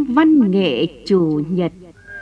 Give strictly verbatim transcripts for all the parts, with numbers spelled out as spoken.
văn nghệ chủ nhật.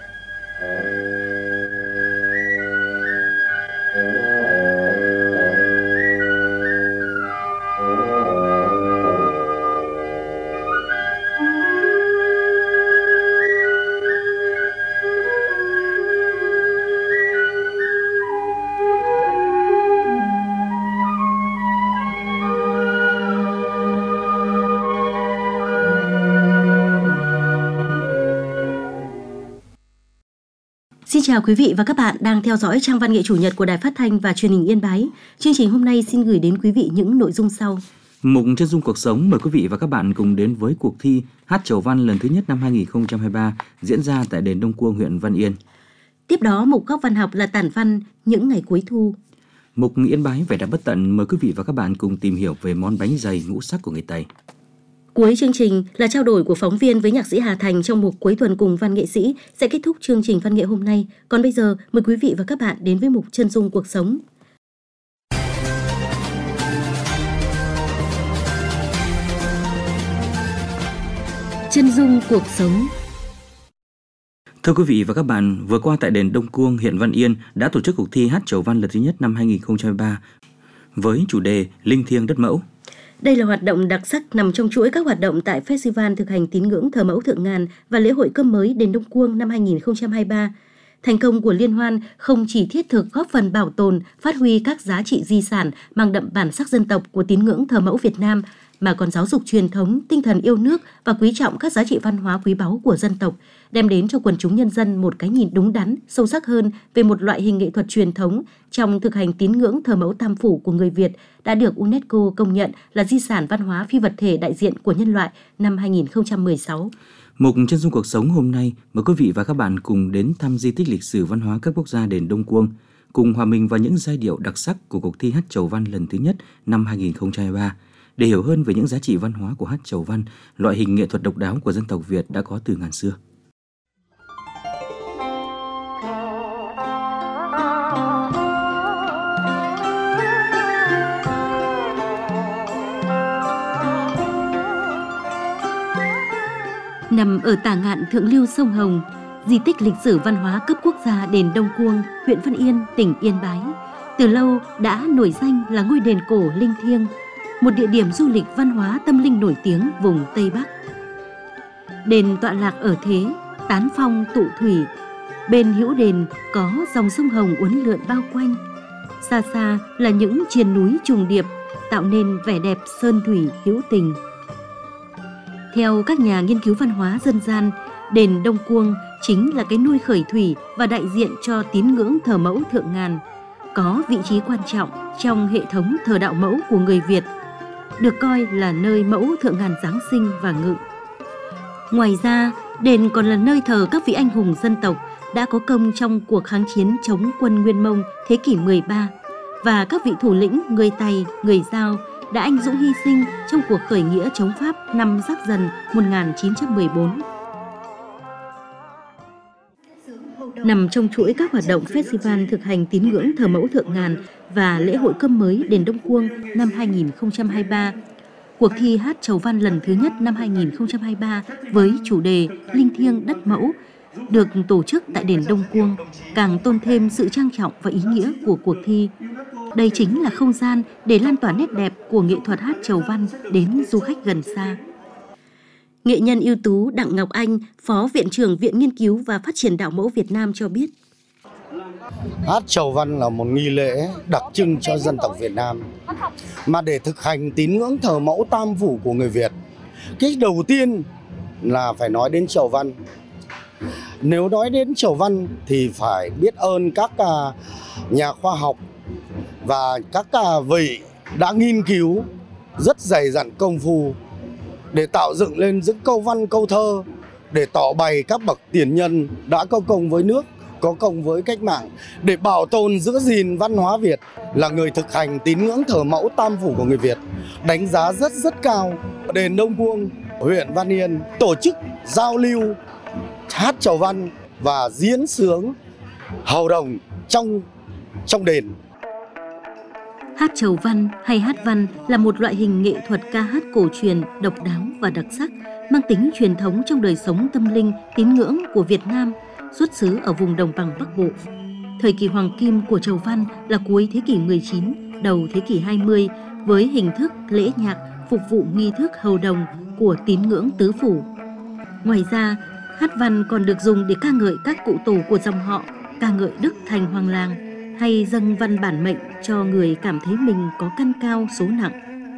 Xin chào quý vị và các bạn đang theo dõi trang văn nghệ chủ nhật của Đài Phát thanh và Truyền hình Yên Bái. Chương trình hôm nay xin gửi đến quý vị những nội dung sau. Mục Chân dung cuộc sống mời quý vị và các bạn cùng đến với cuộc thi hát chầu văn lần thứ nhất năm hai không hai ba diễn ra tại đền Đông Cuông, huyện Văn Yên. Tiếp đó mục góc văn học là tản văn những ngày cuối thu. Mục Yên Bái vẻ đẹp bất tận mời quý vị và các bạn cùng tìm hiểu về món bánh dày ngũ sắc của người Tây. Cuối chương trình là trao đổi của phóng viên với nhạc sĩ Hà Thành trong mục Cuối tuần cùng văn nghệ sĩ sẽ kết thúc chương trình văn nghệ hôm nay. Còn bây giờ mời quý vị và các bạn đến với mục Chân dung cuộc sống. Chân dung cuộc sống. Thưa quý vị và các bạn, vừa qua tại đền Đông Cuông, huyện Văn Yên đã tổ chức cuộc thi hát chầu văn lần thứ nhất năm hai không hai ba với chủ đề Linh thiêng đất mẫu. Đây là hoạt động đặc sắc nằm trong chuỗi các hoạt động tại Festival thực hành tín ngưỡng thờ mẫu Thượng Ngàn và lễ hội Cơm mới đền Đông Cuông năm hai không hai ba. Thành công của liên hoan không chỉ thiết thực góp phần bảo tồn, phát huy các giá trị di sản mang đậm bản sắc dân tộc của tín ngưỡng thờ mẫu Việt Nam, mà còn giáo dục truyền thống, tinh thần yêu nước và quý trọng các giá trị văn hóa quý báu của dân tộc, đem đến cho quần chúng nhân dân một cái nhìn đúng đắn, sâu sắc hơn về một loại hình nghệ thuật truyền thống trong thực hành tín ngưỡng thờ mẫu Tam Phủ của người Việt đã được UNESCO công nhận là di sản văn hóa phi vật thể đại diện của nhân loại năm hai không một sáu. Mục Chân dung cuộc sống hôm nay mời quý vị và các bạn cùng đến thăm di tích lịch sử văn hóa cấp quốc gia đền Đông Cuông, cùng hòa mình vào những giai điệu đặc sắc của cuộc thi hát chầu văn lần thứ nhất năm hai không hai ba. Để hiểu hơn về những giá trị văn hóa của hát chầu văn, loại hình nghệ thuật độc đáo của dân tộc Việt đã có từ ngàn xưa. Nằm ở tả ngạn thượng lưu sông Hồng, di tích lịch sử văn hóa cấp quốc gia đền Đông Cuông, huyện Văn Yên, tỉnh Yên Bái, từ lâu đã nổi danh là ngôi đền cổ linh thiêng, một địa điểm du lịch văn hóa tâm linh nổi tiếng vùng Tây Bắc. Đền tọa lạc ở thế tán phong tụ thủy, bên hữu đền có dòng sông Hồng uốn lượn bao quanh, xa xa là những triền núi trùng điệp tạo nên vẻ đẹp sơn thủy hữu tình. Theo các nhà nghiên cứu văn hóa dân gian, đền Đông Cuông chính là cái nôi khởi thủy và đại diện cho tín ngưỡng thờ mẫu Thượng Ngàn, có vị trí quan trọng trong hệ thống thờ đạo mẫu của người Việt, được coi là nơi mẫu Thượng Ngàn giáng sinh và ngự. Ngoài ra, đền còn là nơi thờ các vị anh hùng dân tộc đã có công trong cuộc kháng chiến chống quân Nguyên Mông thế kỷ mười ba và các vị thủ lĩnh người Tày, người Dao đã anh dũng hy sinh trong cuộc khởi nghĩa chống Pháp năm Giáp Dần một nghìn chín trăm mười bốn. Nằm trong chuỗi các hoạt động Festival thực hành tín ngưỡng thờ mẫu Thượng Ngàn và lễ hội Cơm mới đền Đông Cuông năm hai không hai ba, cuộc thi hát chầu văn lần thứ nhất năm hai không hai ba với chủ đề Linh thiêng đất mẫu được tổ chức tại đền Đông Cuông càng tôn thêm sự trang trọng và ý nghĩa của cuộc thi. Đây chính là không gian để lan tỏa nét đẹp của nghệ thuật hát chầu văn đến du khách gần xa. Nghệ nhân ưu tú Đặng Ngọc Anh, Phó Viện trưởng Viện Nghiên cứu và Phát triển Đạo mẫu Việt Nam cho biết. Hát chầu văn là một nghi lễ đặc trưng cho dân tộc Việt Nam. Mà để thực hành tín ngưỡng thờ mẫu Tam Phủ của người Việt, cái đầu tiên là phải nói đến chầu văn. Nếu nói đến chầu văn thì phải biết ơn các nhà khoa học và các vị đã nghiên cứu rất dày dặn công phu để tạo dựng lên những câu văn câu thơ để tỏ bày các bậc tiền nhân đã có công với nước, có công với cách mạng, để bảo tồn giữ gìn văn hóa Việt. Là người thực hành tín ngưỡng thờ mẫu Tam Phủ của người Việt, đánh giá rất rất cao. Đền Đông Cuông, huyện Văn Yên tổ chức giao lưu hát chầu văn và diễn xướng hầu đồng trong trong đền. Hát chầu văn hay hát văn là một loại hình nghệ thuật ca hát cổ truyền độc đáo và đặc sắc, mang tính truyền thống trong đời sống tâm linh, tín ngưỡng của Việt Nam, xuất xứ ở vùng đồng bằng Bắc Bộ. Thời kỳ hoàng kim của chầu văn là cuối thế kỷ mười chín, đầu thế kỷ hai mươi, với hình thức lễ nhạc phục vụ nghi thức hầu đồng của tín ngưỡng tứ phủ. Ngoài ra, hát văn còn được dùng để ca ngợi các cụ tổ của dòng họ, ca ngợi đức thành hoàng làng, hay dâng văn bản mệnh cho người cảm thấy mình có căn cao số nặng.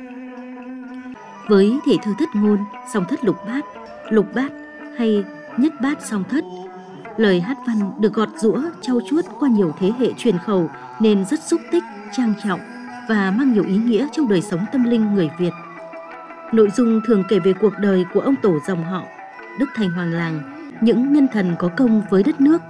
Với thể thơ thất ngôn, song thất lục bát, lục bát hay nhất bát song thất, lời hát văn được gọt giũa trau chuốt qua nhiều thế hệ truyền khẩu nên rất xúc tích, trang trọng và mang nhiều ý nghĩa trong đời sống tâm linh người Việt. Nội dung thường kể về cuộc đời của ông tổ dòng họ, đức thành hoàng làng, những nhân thần có công với đất nước,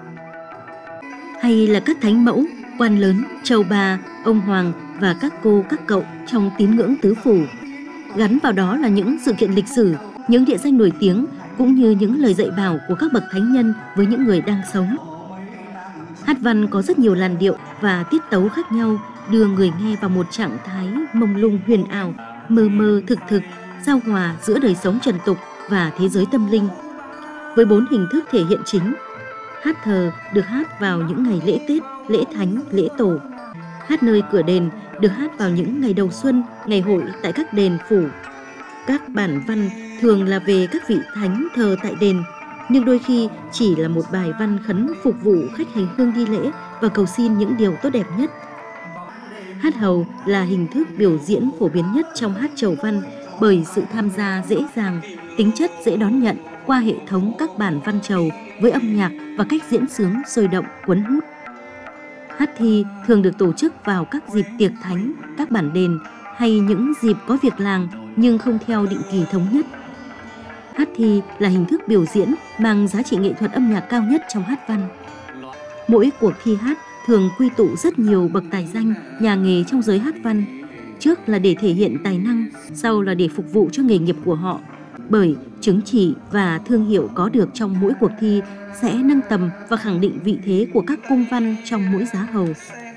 hay là các thánh mẫu, quan lớn, châu bà, ông hoàng và các cô các cậu trong tín ngưỡng tứ phủ. Gắn vào đó là những sự kiện lịch sử, những địa danh nổi tiếng cũng như những lời dạy bảo của các bậc thánh nhân với những người đang sống. Hát văn có rất nhiều làn điệu và tiết tấu khác nhau, đưa người nghe vào một trạng thái mông lung huyền ảo, mơ mơ thực thực, giao hòa giữa đời sống trần tục và thế giới tâm linh. Với bốn hình thức thể hiện chính: hát thờ được hát vào những ngày lễ Tết, lễ Thánh, lễ Tổ; hát nơi cửa đền được hát vào những ngày đầu xuân, ngày hội tại các đền phủ. Các bản văn thường là về các vị thánh thờ tại đền, nhưng đôi khi chỉ là một bài văn khấn phục vụ khách hành hương đi lễ và cầu xin những điều tốt đẹp nhất. Hát hầu là hình thức biểu diễn phổ biến nhất trong hát chầu văn bởi sự tham gia dễ dàng, tính chất dễ đón nhận qua hệ thống các bản văn chầu với âm nhạc và cách diễn xướng sôi động, cuốn hút. Hát thi thường được tổ chức vào các dịp tiệc thánh, các bản đền hay những dịp có việc làng nhưng không theo định kỳ thống nhất. Hát thi là hình thức biểu diễn mang giá trị nghệ thuật âm nhạc cao nhất trong hát văn. Mỗi cuộc thi hát thường quy tụ rất nhiều bậc tài danh, nhà nghề trong giới hát văn. Trước là để thể hiện tài năng, sau là để phục vụ cho nghề nghiệp của họ. Bởi chứng chỉ và thương hiệu có được trong mỗi cuộc thi sẽ nâng tầm và khẳng định vị thế của các cung văn trong mỗi giá hầu.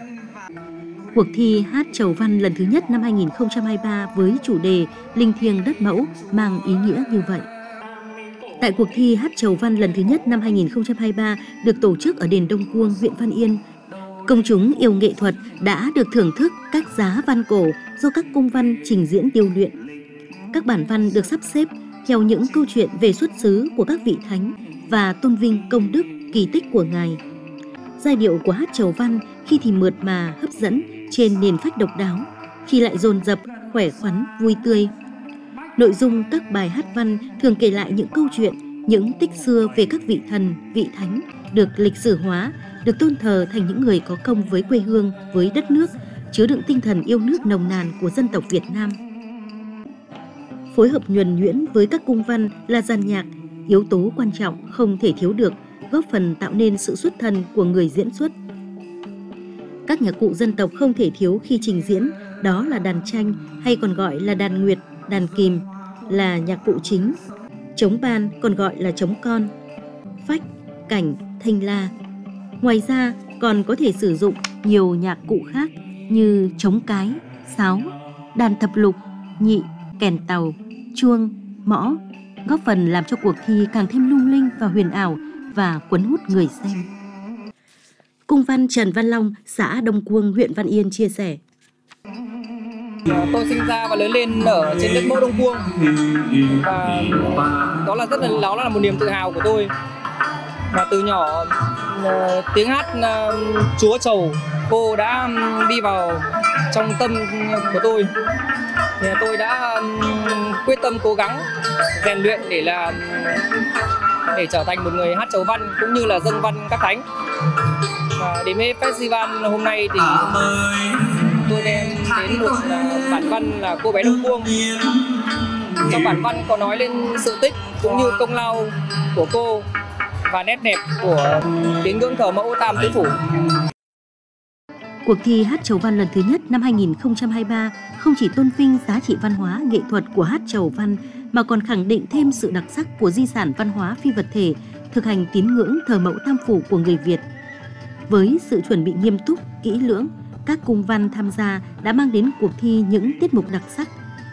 Cuộc thi hát chầu văn lần thứ nhất năm hai nghìn không trăm hai mươi ba với chủ đề Linh thiêng đất mẫu mang ý nghĩa như vậy. Tại cuộc thi hát chầu văn lần thứ nhất năm hai nghìn không trăm hai mươi ba được tổ chức ở đền Đông Cuông, huyện Văn Yên, công chúng yêu nghệ thuật đã được thưởng thức các giá văn cổ do các cung văn trình diễn điêu luyện. Các bản văn được sắp xếp theo những câu chuyện về xuất xứ của các vị thánh và tôn vinh công đức, kỳ tích của Ngài. Giai điệu của hát chầu văn khi thì mượt mà, hấp dẫn trên nền phách độc đáo, khi lại dồn dập, khỏe khoắn, vui tươi. Nội dung các bài hát văn thường kể lại những câu chuyện, những tích xưa về các vị thần, vị thánh được lịch sử hóa, được tôn thờ thành những người có công với quê hương, với đất nước, chứa đựng tinh thần yêu nước nồng nàn của dân tộc Việt Nam. Phối hợp nhuần nhuyễn với các cung văn là dàn nhạc, yếu tố quan trọng không thể thiếu được, góp phần tạo nên sự xuất thần của người diễn xuất. Các nhạc cụ dân tộc không thể thiếu khi trình diễn, đó là đàn tranh hay còn gọi là đàn nguyệt, đàn kìm là nhạc cụ chính, trống ban còn gọi là trống con, phách, cảnh, thanh la. Ngoài ra còn có thể sử dụng nhiều nhạc cụ khác như trống cái, sáo, đàn thập lục, nhị, kèn tàu, chuông, mõ, góp phần làm cho cuộc thi càng thêm lung linh và huyền ảo và cuốn hút người xem. Cung văn Trần Văn Long, xã Đông Cuông, huyện Văn Yên chia sẻ. Tôi sinh ra và lớn lên ở trên đất mẫu Đông Cuông và đó là rất là đó là một niềm tự hào của tôi. Và từ nhỏ tiếng hát Chúa Trầu cô đã đi vào trong tâm của tôi. Thì tôi đã quyết tâm cố gắng rèn luyện để là để trở thành một người hát chầu văn cũng như là dâng văn các thánh. Và đến với festival hôm nay thì tôi đem đến một bản văn là Cô bé Đông Cuông. Trong bản văn có nói lên sự tích cũng như công lao của cô và nét đẹp của tín ngưỡng thờ mẫu Tam Tứ Phủ. Cuộc thi hát chầu văn lần thứ nhất năm hai nghìn không trăm hai mươi ba không chỉ tôn vinh giá trị văn hóa nghệ thuật của hát chầu văn mà còn khẳng định thêm sự đặc sắc của di sản văn hóa phi vật thể, thực hành tín ngưỡng thờ mẫu Tam Phủ của người Việt. Với sự chuẩn bị nghiêm túc, kỹ lưỡng, các cung văn tham gia đã mang đến cuộc thi những tiết mục đặc sắc.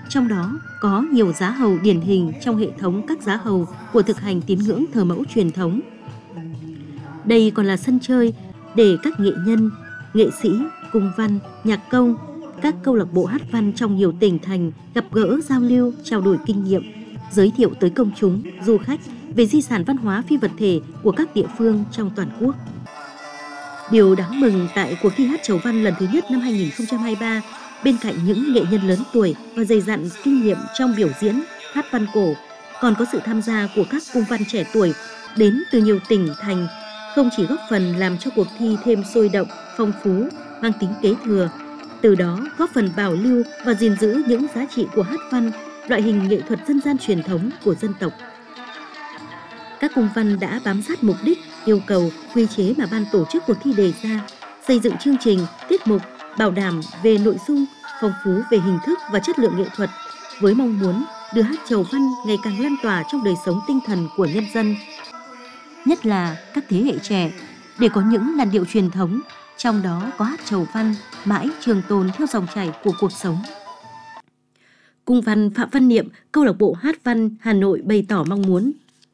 trong đó có nhiều giá hầu điển hình trong hệ thống các giá hầu của thực hành tín ngưỡng thờ mẫu truyền thống. Đây còn là sân chơi để các nghệ nhân, nghệ sĩ, cung văn, nhạc công, các câu lạc bộ hát văn trong nhiều tỉnh thành gặp gỡ, giao lưu, trao đổi kinh nghiệm, giới thiệu tới công chúng, du khách về di sản văn hóa phi vật thể của các địa phương trong toàn quốc. Điều đáng mừng tại cuộc thi hát chầu văn lần thứ nhất năm hai nghìn không trăm hai mươi ba, bên cạnh những nghệ nhân lớn tuổi và dày dặn kinh nghiệm trong biểu diễn hát văn cổ, còn có sự tham gia của các cung văn trẻ tuổi đến từ nhiều tỉnh thành, không chỉ góp phần làm cho cuộc thi thêm sôi động, phong phú, mang tính kế thừa, từ đó góp phần bảo lưu và gìn giữ những giá trị của hát văn, loại hình nghệ thuật dân gian truyền thống của dân tộc. Các cung văn đã bám sát mục đích, yêu cầu, quy chế mà ban tổ chức cuộc thi đề ra, xây dựng chương trình, tiết mục, bảo đảm về nội dung, phong phú về hình thức và chất lượng nghệ thuật, với mong muốn đưa hát chầu văn ngày càng lan tỏa trong đời sống tinh thần của nhân dân, nhất là các thế hệ trẻ, để có những làn điệu truyền thống, trong đó có hát chầu văn mãi trường tồn theo dòng chảy của cuộc sống. Cung văn Phạm Văn Niệm, câu lạc bộ hát văn Hà Nội bày tỏ mong muốn.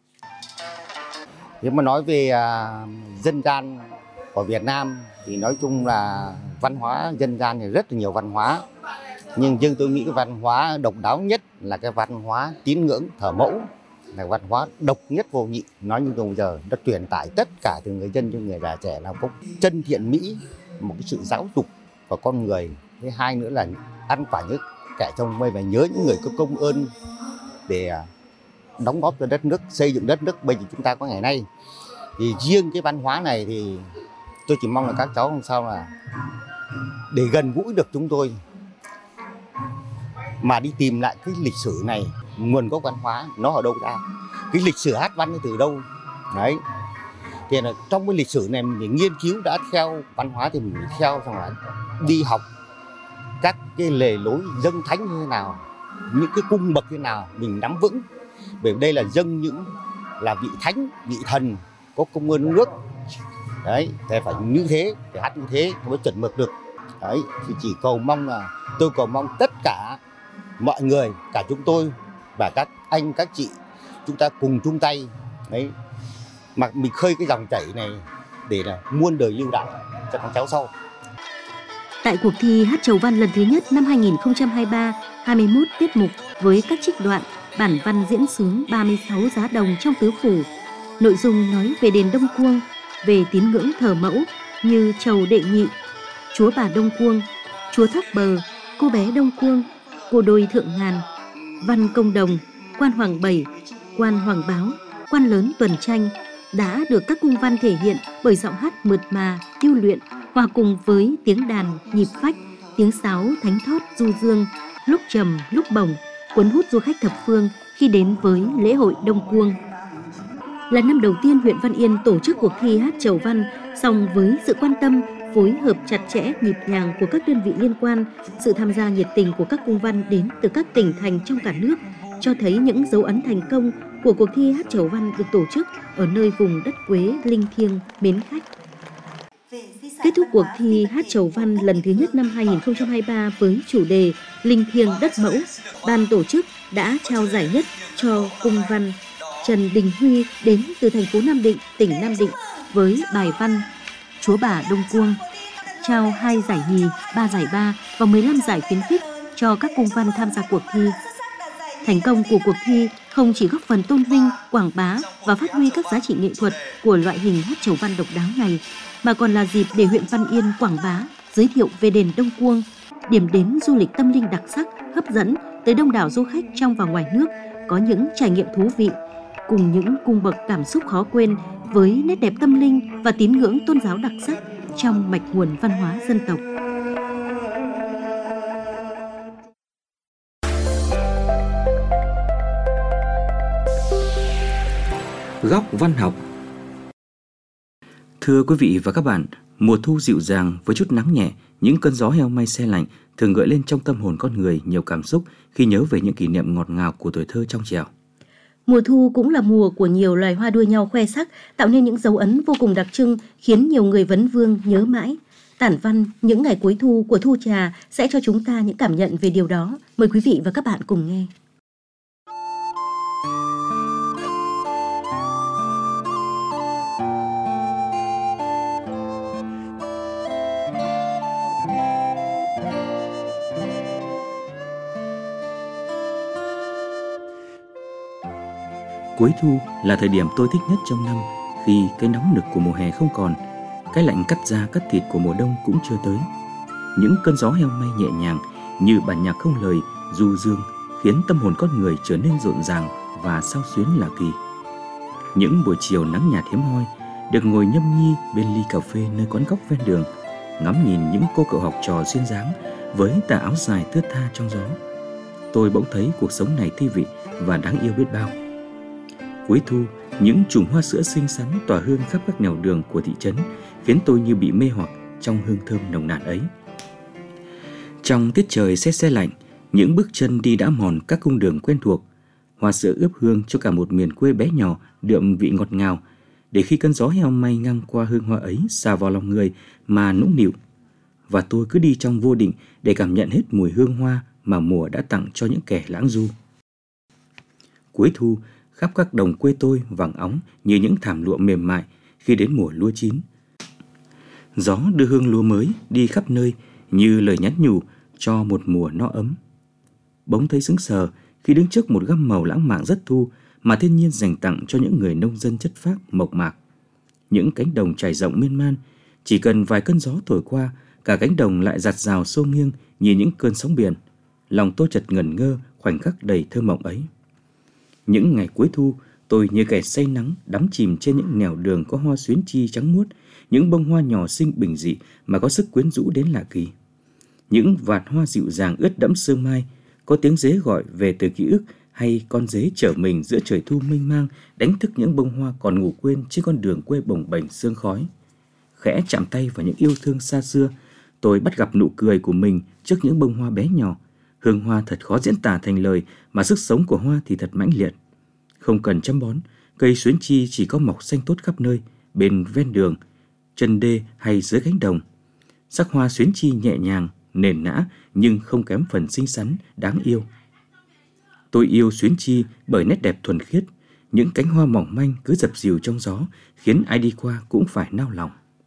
Nếu mà nói về uh, dân gian của Việt Nam thì nói chung là văn hóa dân gian thì rất là nhiều văn hóa. Nhưng riêng tôi nghĩ cái văn hóa độc đáo nhất là cái văn hóa tín ngưỡng thờ mẫu, là văn hóa độc nhất vô nhị. Nói như bây giờ đã truyền tải tất cả từ người dân cho người già trẻ là có chân thiện mỹ, một cái sự giáo dục của con người. Thứ hai nữa là ăn quả những kẻ trong mây và nhớ những người có công ơn để đóng góp cho đất nước, xây dựng đất nước bây giờ chúng ta có ngày nay. Thì riêng cái văn hóa này thì tôi chỉ mong là các cháu làm sao là để gần gũi được chúng tôi, mà đi tìm lại cái lịch sử này, nguồn gốc văn hóa nó ở đâu ra, cái lịch sử hát văn từ đâu đấy. Thì là trong cái lịch sử này mình nghiên cứu đã theo văn hóa thì mình phải theo, xong là đi học các cái lề lối dâng thánh như thế nào, những cái cung bậc như thế nào mình nắm vững, bởi đây là dâng những là vị thánh, vị thần có công ơn nước đấy, thì phải như thế, phải hát như thế mới chuẩn mực được đấy. Thì chỉ cầu mong là tôi cầu mong tất cả mọi người, cả chúng tôi và các anh các chị, chúng ta cùng chung tay đấy mà mình khơi cái dòng chảy này để là muôn đời lưu đạo cho con cháu sau. Tại cuộc thi hát chầu văn lần thứ nhất năm hai nghìn không trăm hai mươi ba, hai mươi mốt tiết mục với các trích đoạn, bản văn diễn xướng ba mươi sáu giá đồng trong tứ phủ. Nội dung nói về đền Đông Cuông, về tín ngưỡng thờ mẫu như chầu đệ nhị, chúa bà Đông Cuông, chúa Thác Bờ, cô bé Đông Cuông, cô đôi Thượng Ngàn, văn Công Đồng, quan Hoàng Bảy, quan Hoàng Báo, quan lớn Tuần Tranh đã được các cung văn thể hiện bởi giọng hát mượt mà, điêu luyện, hòa cùng với tiếng đàn, nhịp phách, tiếng sáo thánh thót du dương, lúc trầm lúc bổng, cuốn hút du khách thập phương khi đến với lễ hội Đông Cuông. Là năm đầu tiên huyện Văn Yên tổ chức cuộc thi hát chầu văn, song với sự quan tâm, phối hợp chặt chẽ, nhịp nhàng của các đơn vị liên quan, sự tham gia nhiệt tình của các cung văn đến từ các tỉnh thành trong cả nước, cho thấy những dấu ấn thành công của cuộc thi hát chầu văn được tổ chức ở nơi vùng đất Quế linh thiêng mến khách. Kết thúc cuộc thi hát chầu văn lần thứ nhất năm hai nghìn không trăm hai mươi ba với chủ đề Linh thiêng đất mẫu, ban tổ chức đã trao giải nhất cho cung văn Trần Đình Huy đến từ thành phố Nam Định, tỉnh Nam Định với bài văn Chúa bà Đông Cuông, trao hai giải nhì, ba giải ba và mười lăm giải khuyến khích cho các cung văn tham gia cuộc thi. Thành công của cuộc thi không chỉ góp phần tôn vinh, quảng bá và phát huy các giá trị nghệ thuật của loại hình hát chầu văn độc đáo này, mà còn là dịp để huyện Văn Yên quảng bá, giới thiệu về đền Đông Cuông, điểm đến du lịch tâm linh đặc sắc, hấp dẫn tới đông đảo du khách trong và ngoài nước, có những trải nghiệm thú vị, cùng những cung bậc cảm xúc khó quên với nét đẹp tâm linh và tín ngưỡng tôn giáo đặc sắc trong mạch nguồn văn hóa dân tộc. Góc văn học. Thưa quý vị và các bạn, mùa thu dịu dàng với chút nắng nhẹ, những cơn gió heo may se lạnh thường gợi lên trong tâm hồn con người nhiều cảm xúc khi nhớ về những kỷ niệm ngọt ngào của tuổi thơ trong trẻo. Mùa thu cũng là mùa của nhiều loài hoa đua nhau khoe sắc, tạo nên những dấu ấn vô cùng đặc trưng khiến nhiều người vấn vương nhớ mãi. Tản văn Những ngày cuối thu của Thu Trà sẽ cho chúng ta những cảm nhận về điều đó. Mời quý vị và các bạn cùng nghe. Cuối thu là thời điểm tôi thích nhất trong năm, khi cái nóng nực của mùa hè không còn, cái lạnh cắt da cắt thịt của mùa đông cũng chưa tới. Những cơn gió heo may nhẹ nhàng như bản nhạc không lời du dương khiến tâm hồn con người trở nên rộn ràng và xao xuyến lạ kỳ. Những buổi chiều nắng nhạt hiếm hoi, được ngồi nhâm nhi bên ly cà phê nơi quán góc ven đường, ngắm nhìn những cô cậu học trò duyên dáng với tà áo dài thướt tha trong gió, tôi bỗng thấy cuộc sống này thi vị và đáng yêu biết bao. Cuối thu, những chùm hoa sữa xinh xắn tỏa hương khắp các nẻo đường của thị trấn khiến tôi như bị mê hoặc trong hương thơm nồng nàn ấy. Trong tiết trời se se lạnh, những bước chân đi đã mòn các cung đường quen thuộc, hoa sữa ướp hương cho cả một miền quê bé nhỏ đượm vị ngọt ngào, để khi cơn gió heo may ngang qua hương hoa ấy xà vào lòng người mà nũng nịu. Và tôi cứ đi trong vô định để cảm nhận hết mùi hương hoa mà mùa đã tặng cho những kẻ lãng du. Cuối thu, khắp các đồng quê tôi vàng óng như những thảm lụa mềm mại khi đến mùa lúa chín. Gió đưa hương lúa mới đi khắp nơi như lời nhắn nhủ cho một mùa no ấm. Bỗng thấy sững sờ khi đứng trước một gam màu lãng mạn rất thu mà thiên nhiên dành tặng cho những người nông dân chất phác mộc mạc. Những cánh đồng trải rộng miên man, chỉ cần vài cơn gió thổi qua, cả cánh đồng lại giặt rào xô nghiêng như những cơn sóng biển. Lòng tôi chợt ngẩn ngơ khoảnh khắc đầy thơ mộng ấy. Những ngày cuối thu, tôi như kẻ say nắng đắm chìm trên những nẻo đường có hoa xuyến chi trắng muốt, những bông hoa nhỏ xinh bình dị mà có sức quyến rũ đến lạ kỳ. Những vạt hoa dịu dàng ướt đẫm sương mai, có tiếng dế gọi về từ ký ức, hay con dế chở mình giữa trời thu mênh mang đánh thức những bông hoa còn ngủ quên trên con đường quê bồng bềnh sương khói. Khẽ chạm tay vào những yêu thương xa xưa, tôi bắt gặp nụ cười của mình trước những bông hoa bé nhỏ. Hương hoa thật khó diễn tả thành lời, mà sức sống của hoa thì thật mãnh liệt. Không cần chăm bón, cây xuyến chi chỉ có mọc xanh tốt khắp nơi, bên ven đường, chân đê hay dưới cánh đồng. Sắc hoa xuyến chi nhẹ nhàng, nền nã nhưng không kém phần xinh xắn, đáng yêu. Tôi yêu xuyến chi bởi nét đẹp thuần khiết, những cánh hoa mỏng manh cứ dập dìu trong gió, khiến ai đi qua cũng phải nao lòng.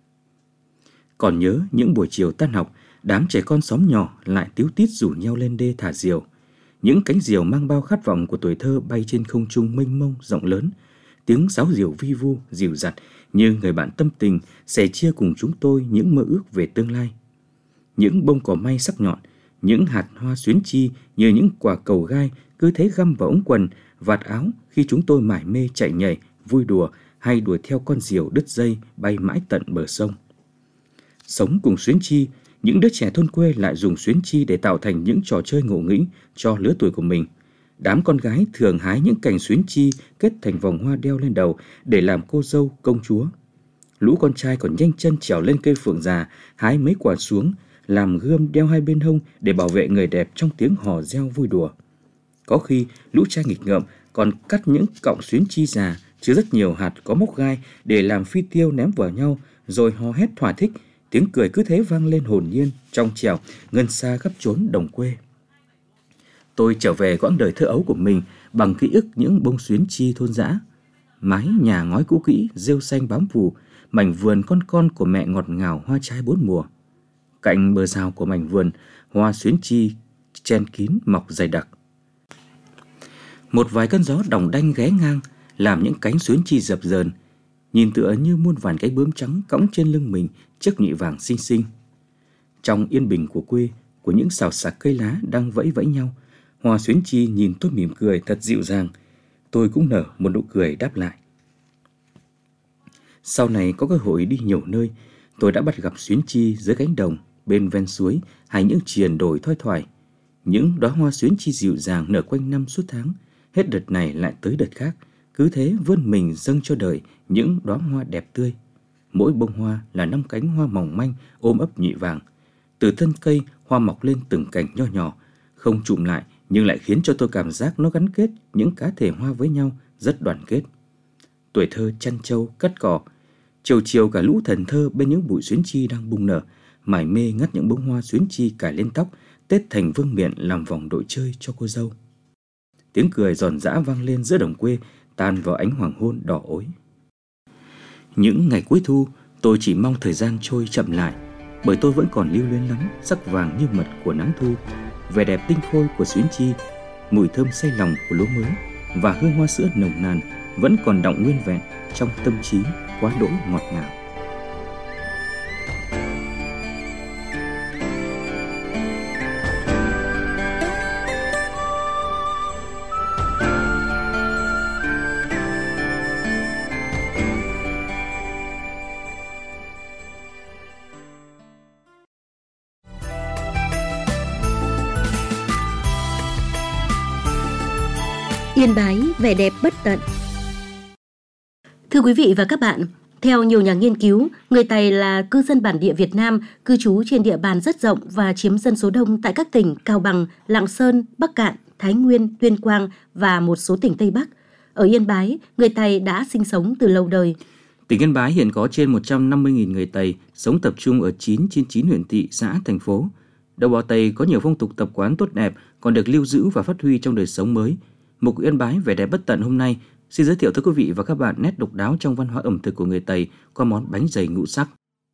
Còn nhớ những buổi chiều tan học, đám trẻ con xóm nhỏ lại tíu tít rủ nhau lên đê thả diều. Những cánh diều mang bao khát vọng của tuổi thơ bay trên không trung mênh mông rộng lớn. Tiếng sáo diều vi vu, dịu dặt như người bạn tâm tình sẻ chia cùng chúng tôi những mơ ước về tương lai. Những bông cỏ may sắc nhọn, những hạt hoa xuyến chi như những quả cầu gai cứ thế găm vào ống quần, vạt áo khi chúng tôi mải mê chạy nhảy, vui đùa hay đuổi theo con diều đứt dây bay mãi tận bờ sông. Sống cùng xuyến chi, những đứa trẻ thôn quê lại dùng xuyến chi để tạo thành những trò chơi ngộ nghĩnh cho lứa tuổi của mình. Đám con gái thường hái những cành xuyến chi kết thành vòng hoa đeo lên đầu để làm cô dâu, công chúa. Lũ con trai còn nhanh chân trèo lên cây phượng già, hái mấy quả xuống, làm gươm đeo hai bên hông để bảo vệ người đẹp trong tiếng hò reo vui đùa. Có khi lũ trai nghịch ngợm còn cắt những cọng xuyến chi già chứa rất nhiều hạt có móc gai để làm phi tiêu ném vào nhau, rồi hò hét thỏa thích. Tiếng cười cứ thế vang lên hồn nhiên, trong trẻo, ngân xa khắp chốn đồng quê. Tôi trở về quãng đời thơ ấu của mình bằng ký ức những bông xuyến chi thôn dã. Mái nhà ngói cũ kỹ, rêu xanh bám phủ, mảnh vườn con con của mẹ ngọt ngào hoa trái bốn mùa. Cạnh bờ rào của mảnh vườn, hoa xuyến chi chen kín mọc dày đặc. Một vài cơn gió đòng đanh ghé ngang, làm những cánh xuyến chi dập dờn, nhìn tựa như muôn vàn cái bướm trắng cõng trên lưng mình chiếc nhụy vàng xinh xinh. Trong yên bình của quê, của những xào xạc cây lá đang vẫy vẫy nhau, hoa xuyến chi nhìn tôi mỉm cười thật dịu dàng. Tôi cũng nở một nụ cười đáp lại. Sau này có cơ hội đi nhiều nơi, tôi đã bắt gặp xuyến chi dưới cánh đồng, bên ven suối hay những triền đồi thoai thoải. Những đóa hoa xuyến chi dịu dàng nở quanh năm suốt tháng, hết đợt này lại tới đợt khác, cứ thế vươn mình dâng cho đời những đóa hoa đẹp tươi. Mỗi bông hoa là năm cánh hoa mỏng manh ôm ấp nhụy vàng. Từ thân cây, hoa mọc lên từng cành nho nhỏ, không chụm lại nhưng lại khiến cho tôi cảm giác nó gắn kết những cá thể hoa với nhau, rất đoàn kết. Tuổi thơ chăn trâu, cắt cỏ, chiều chiều cả lũ thần thơ bên những bụi xuyến chi đang bung nở, mải mê ngắt những bông hoa xuyến chi cài lên tóc, tết thành vương miện làm vòng đội chơi cho cô dâu. Tiếng cười giòn giã vang lên giữa đồng quê, tan vào ánh hoàng hôn đỏ ối. Những ngày cuối thu, tôi chỉ mong thời gian trôi chậm lại, bởi tôi vẫn còn lưu luyến lắm sắc vàng như mật của nắng thu, vẻ đẹp tinh khôi của xuyến chi, mùi thơm say lòng của lúa mới và hương hoa sữa nồng nàn vẫn còn đọng nguyên vẹn trong tâm trí quá đỗi ngọt ngào. Yên Bái, vẻ đẹp bất tận. Thưa quý vị và các bạn, theo nhiều nhà nghiên cứu, người Tày là cư dân bản địa Việt Nam, cư trú trên địa bàn rất rộng và chiếm dân số đông tại các tỉnh Cao Bằng, Lạng Sơn, Bắc Kạn, Thái Nguyên, Tuyên Quang và một số tỉnh Tây Bắc. Ở Yên Bái, người Tày đã sinh sống từ lâu đời. Tỉnh Yên Bái hiện có trên một trăm năm mươi nghìn người Tày sống tập trung ở chín trên chín huyện thị, xã, thành phố. Đồng bào Tày có nhiều phong tục tập quán tốt đẹp còn được lưu giữ và phát huy trong đời sống mới. Mục Yên Bái vẻ đẹp bất tận hôm nay xin giới thiệu tới quý vị và các bạn nét độc đáo trong văn hóa ẩm thực của người Tày qua món bánh dày ngũ sắc.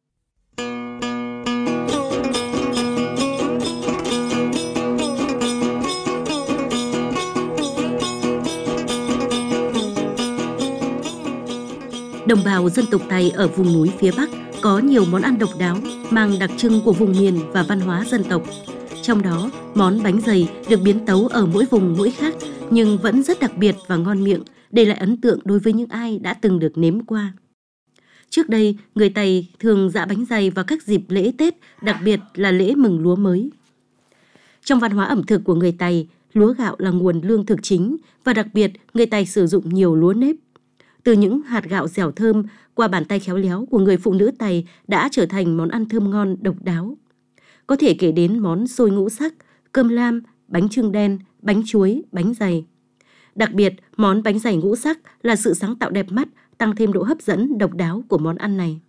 Đồng bào dân tộc Tày ở vùng núi phía Bắc có nhiều món ăn độc đáo mang đặc trưng của vùng miền và văn hóa dân tộc. Trong đó, món bánh dày được biến tấu ở mỗi vùng mỗi khác nhưng vẫn rất đặc biệt và ngon miệng, để lại ấn tượng đối với những ai đã từng được nếm qua. Trước đây, người Tày thường giã bánh dày vào các dịp lễ Tết, đặc biệt là lễ mừng lúa mới. Trong văn hóa ẩm thực của người Tày, lúa gạo là nguồn lương thực chính và đặc biệt người Tày sử dụng nhiều lúa nếp. Từ những hạt gạo dẻo thơm qua bàn tay khéo léo của người phụ nữ Tày đã trở thành món ăn thơm ngon độc đáo. Có thể kể đến món xôi ngũ sắc, cơm lam, bánh chưng đen, bánh chuối, bánh dày. Đặc biệt, món bánh dày ngũ sắc là sự sáng tạo đẹp mắt, tăng thêm độ hấp dẫn độc đáo của món ăn này.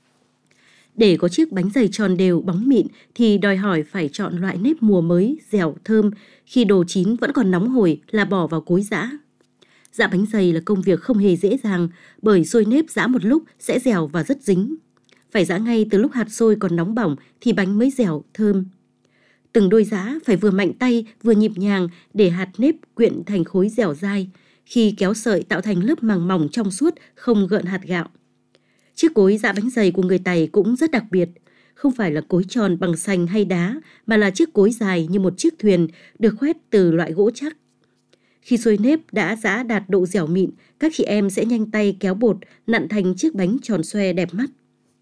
Để có chiếc bánh dày tròn đều, bóng mịn thì đòi hỏi phải chọn loại nếp mùa mới, dẻo, thơm, khi đồ chín vẫn còn nóng hổi là bỏ vào cối giã. Giã bánh dày là công việc không hề dễ dàng, bởi xôi nếp giã một lúc sẽ dẻo và rất dính. Phải giã ngay từ lúc hạt xôi còn nóng bỏng thì bánh mới dẻo, thơm. Từng đôi giã phải vừa mạnh tay vừa nhịp nhàng để hạt nếp quyện thành khối dẻo dai. Khi kéo sợi tạo thành lớp màng mỏng trong suốt, không gợn hạt gạo. Chiếc cối giã bánh dày của người Tày cũng rất đặc biệt. Không phải là cối tròn bằng sành hay đá, mà là chiếc cối dài như một chiếc thuyền được khoét từ loại gỗ chắc. Khi xôi nếp đã giã đạt độ dẻo mịn, các chị em sẽ nhanh tay kéo bột nặn thành chiếc bánh tròn xoe đẹp mắt.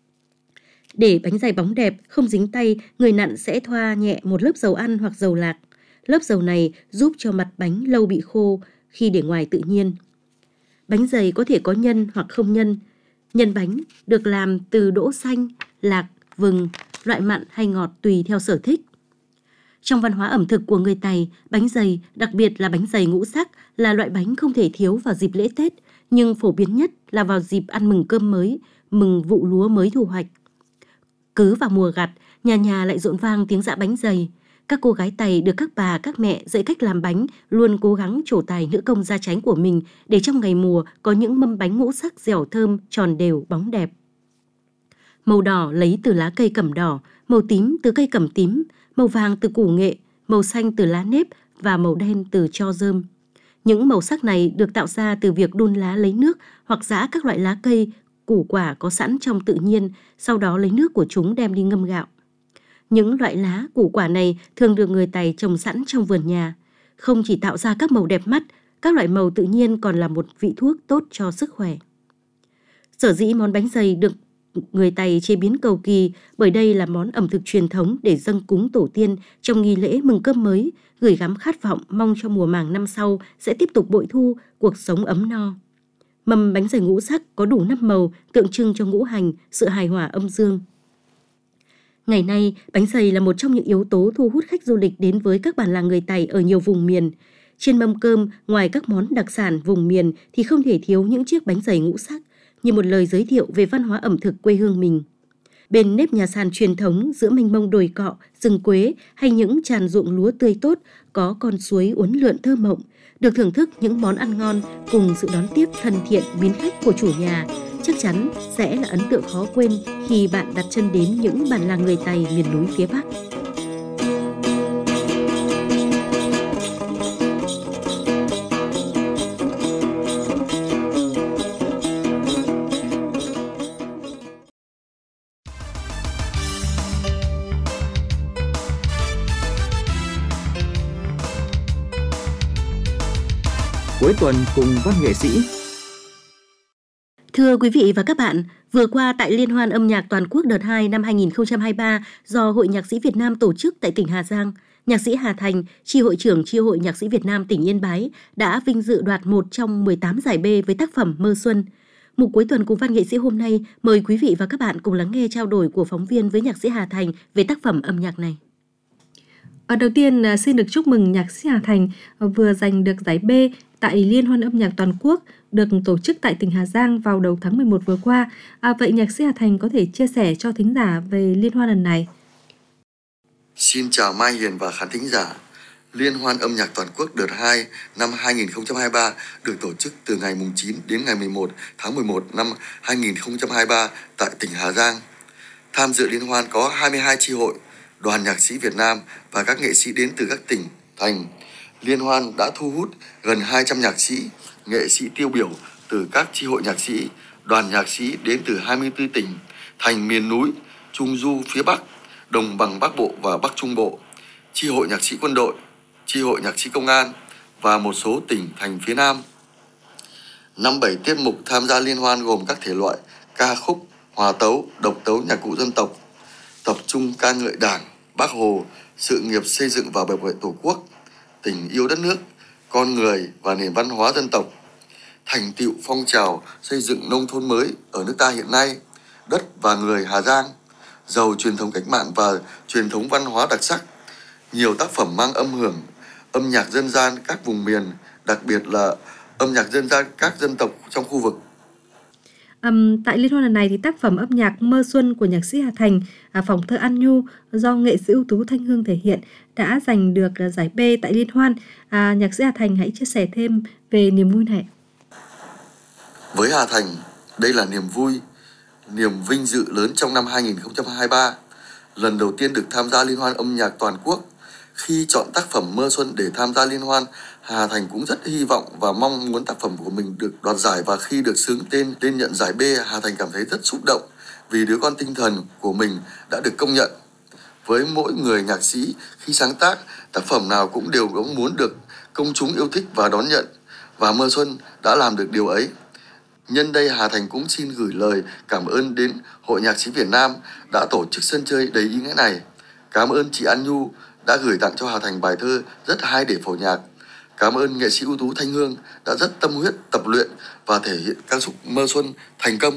Để bánh dày bóng đẹp, không dính tay, người nặn sẽ thoa nhẹ một lớp dầu ăn hoặc dầu lạc. Lớp dầu này giúp cho mặt bánh lâu bị khô khi để ngoài tự nhiên. Bánh dày có thể có nhân hoặc không nhân. Nhân bánh được làm từ đỗ xanh, lạc, vừng, loại mặn hay ngọt tùy theo sở thích. Trong văn hóa ẩm thực của người Tày, bánh dày, đặc biệt là bánh dày ngũ sắc, là loại bánh không thể thiếu vào dịp lễ Tết, nhưng phổ biến nhất là vào dịp ăn mừng cơm mới, mừng vụ lúa mới thu hoạch. Cứ vào mùa gặt, nhà nhà lại rộn vang tiếng giã bánh dày. Các cô gái Tày được các bà, các mẹ dạy cách làm bánh luôn cố gắng trổ tài nữ công gia chánh của mình để trong ngày mùa có những mâm bánh ngũ sắc dẻo thơm, tròn đều, bóng đẹp. Màu đỏ lấy từ lá cây cẩm đỏ, màu tím từ cây cẩm tím, màu vàng từ củ nghệ, màu xanh từ lá nếp và màu đen từ tro rơm. Những màu sắc này được tạo ra từ việc đun lá lấy nước hoặc giã các loại lá cây, củ quả có sẵn trong tự nhiên, sau đó lấy nước của chúng đem đi ngâm gạo. Những loại lá, củ quả này thường được người Tày trồng sẵn trong vườn nhà. Không chỉ tạo ra các màu đẹp mắt, các loại màu tự nhiên còn là một vị thuốc tốt cho sức khỏe. Sở dĩ món bánh dày được người Tày chế biến cầu kỳ bởi đây là món ẩm thực truyền thống để dâng cúng tổ tiên trong nghi lễ mừng cơm mới, gửi gắm khát vọng mong cho mùa màng năm sau sẽ tiếp tục bội thu, cuộc sống ấm no. Mâm bánh dày ngũ sắc có đủ năm màu tượng trưng cho ngũ hành, sự hài hòa âm dương. Ngày nay, bánh dày là một trong những yếu tố thu hút khách du lịch đến với các bản làng người Tày ở nhiều vùng miền. Trên mâm cơm, ngoài các món đặc sản vùng miền thì không thể thiếu những chiếc bánh dày ngũ sắc, như một lời giới thiệu về văn hóa ẩm thực quê hương mình. bên nếp nhà sàn truyền thống giữa mênh mông đồi cọ, rừng quế hay những tràn ruộng lúa tươi tốt, có con suối uốn lượn thơ mộng, được thưởng thức những món ăn ngon cùng sự đón tiếp thân thiện mến khách của chủ nhà, chắc chắn sẽ là ấn tượng khó quên khi bạn đặt chân đến những bản làng người Tày miền núi phía Bắc. Cuối tuần cùng văn nghệ sĩ. Thưa quý vị và các bạn, vừa qua tại Liên hoan âm nhạc toàn quốc đợt hai năm hai nghìn không trăm hai mươi ba do Hội Nhạc sĩ Việt Nam tổ chức tại tỉnh Hà Giang, nhạc sĩ Hà Thành, chi hội trưởng chi hội Nhạc sĩ Việt Nam tỉnh Yên Bái đã vinh dự đoạt một trong mười tám giải B với tác phẩm Mơ Xuân. Mục cuối tuần cùng văn nghệ sĩ hôm nay mời quý vị và các bạn cùng lắng nghe trao đổi của phóng viên với nhạc sĩ Hà Thành về tác phẩm âm nhạc này. Ở đầu tiên xin được chúc mừng nhạc sĩ Hà Thành vừa giành được giải B tại Liên hoan âm nhạc toàn quốc được tổ chức tại tỉnh Hà Giang vào đầu tháng mười một vừa qua. À, vậy nhạc sĩ Hà Thành có thể chia sẻ cho thính giả về liên hoan lần này? Xin chào Mai Hiền và khán thính giả. Liên hoan âm nhạc toàn quốc đợt hai năm hai nghìn không trăm hai mươi ba được tổ chức từ ngày chín đến ngày mười một tháng mười một năm hai nghìn không trăm hai mươi ba tại tỉnh Hà Giang. Tham dự liên hoan có hai mươi hai chi hội, đoàn nhạc sĩ Việt Nam và các nghệ sĩ đến từ các tỉnh, thành. Liên hoan đã thu hút gần hai trăm nhạc sĩ, nghệ sĩ tiêu biểu từ các chi hội nhạc sĩ, đoàn nhạc sĩ đến từ hai mươi tư tỉnh, thành miền núi, Trung Du phía Bắc, Đồng bằng Bắc Bộ và Bắc Trung Bộ, chi hội nhạc sĩ quân đội, chi hội nhạc sĩ công an và một số tỉnh thành phía Nam. Năm bảy tiết mục tham gia liên hoan gồm các thể loại ca khúc, hòa tấu, độc tấu nhạc cụ dân tộc, tập trung ca ngợi Đảng, Bác Hồ, sự nghiệp xây dựng và bảo vệ Tổ quốc, tình yêu đất nước, con người và nền văn hóa dân tộc, thành tựu phong trào xây dựng nông thôn mới ở nước ta hiện nay, đất và người Hà Giang, giàu truyền thống cách mạng và truyền thống văn hóa đặc sắc, nhiều tác phẩm mang âm hưởng, âm nhạc dân gian các vùng miền, đặc biệt là âm nhạc dân gian các dân tộc trong khu vực. Um, tại liên hoan lần này thì tác phẩm âm nhạc Mơ Xuân của nhạc sĩ Hà Thành, à, Phòng thơ An Nhu do nghệ sĩ ưu tú Thanh Hương thể hiện đã giành được giải B tại liên hoan. À, nhạc sĩ Hà Thành hãy chia sẻ thêm về niềm vui này. Với Hà Thành, đây là niềm vui, niềm vinh dự lớn trong năm hai nghìn không trăm hai mươi ba. Lần đầu tiên được tham gia liên hoan âm nhạc toàn quốc. Khi chọn tác phẩm Mơ Xuân để tham gia liên hoan, Hà Thành cũng rất hy vọng và mong muốn tác phẩm của mình được đoạt giải, và khi được xướng tên lên nhận giải B, Hà Thành cảm thấy rất xúc động vì đứa con tinh thần của mình đã được công nhận. Với mỗi người nhạc sĩ, khi sáng tác, tác phẩm nào cũng đều có muốn được công chúng yêu thích và đón nhận, và Mơ Xuân đã làm được điều ấy. Nhân đây, Hà Thành cũng xin gửi lời cảm ơn đến Hội Nhạc sĩ Việt Nam đã tổ chức sân chơi đầy ý nghĩa này. Cảm ơn chị An Nhu đã gửi tặng cho Hà Thành bài thơ rất hay để phổ nhạc. Cảm ơn nghệ sĩ ưu tú Thanh Hương đã rất tâm huyết tập luyện và thể hiện ca khúc Mơ Xuân thành công.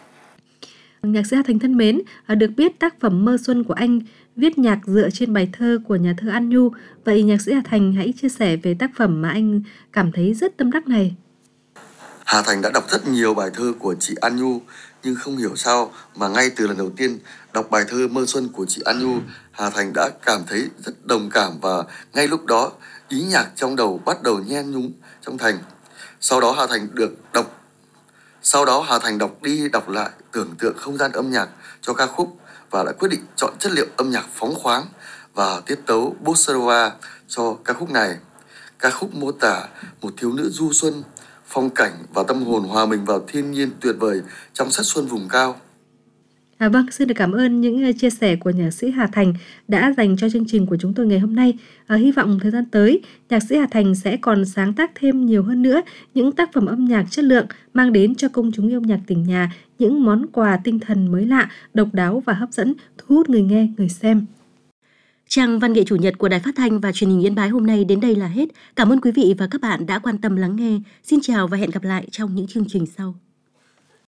Nhạc sĩ Hà Thành thân mến, được biết tác phẩm Mơ Xuân của anh viết nhạc dựa trên bài thơ của nhà thơ An Nhu. Vậy nhạc sĩ Hà Thành hãy chia sẻ về tác phẩm mà anh cảm thấy rất tâm đắc này. Hà Thành đã đọc rất nhiều bài thơ của chị An Nhu, nhưng không hiểu sao mà ngay từ lần đầu tiên đọc bài thơ Mơ Xuân của chị An Nhu, Hà Thành đã cảm thấy rất đồng cảm, và ngay lúc đó ý nhạc trong đầu bắt đầu nhen nhúm trong Thành. Sau đó Hà Thành được đọc, sau đó Hà Thành đọc đi đọc lại tưởng tượng không gian âm nhạc cho ca khúc và đã quyết định chọn chất liệu âm nhạc phóng khoáng và tiết tấu bossa nova cho ca khúc này. Ca khúc mô tả một thiếu nữ du xuân, phong cảnh và tâm hồn hòa mình vào thiên nhiên tuyệt vời trong sắc xuân vùng cao. À, vâng, xin được cảm ơn những chia sẻ của nhạc sĩ Hà Thành đã dành cho chương trình của chúng tôi ngày hôm nay. À, hy vọng thời gian tới, nhạc sĩ Hà Thành sẽ còn sáng tác thêm nhiều hơn nữa những tác phẩm âm nhạc chất lượng, mang đến cho công chúng yêu nhạc tỉnh nhà những món quà tinh thần mới lạ, độc đáo và hấp dẫn, thu hút người nghe, người xem. Trang văn nghệ chủ nhật của Đài Phát thanh và Truyền hình Yên Bái hôm nay đến đây là hết. Cảm ơn quý vị và các bạn đã quan tâm lắng nghe. Xin chào và hẹn gặp lại trong những chương trình sau.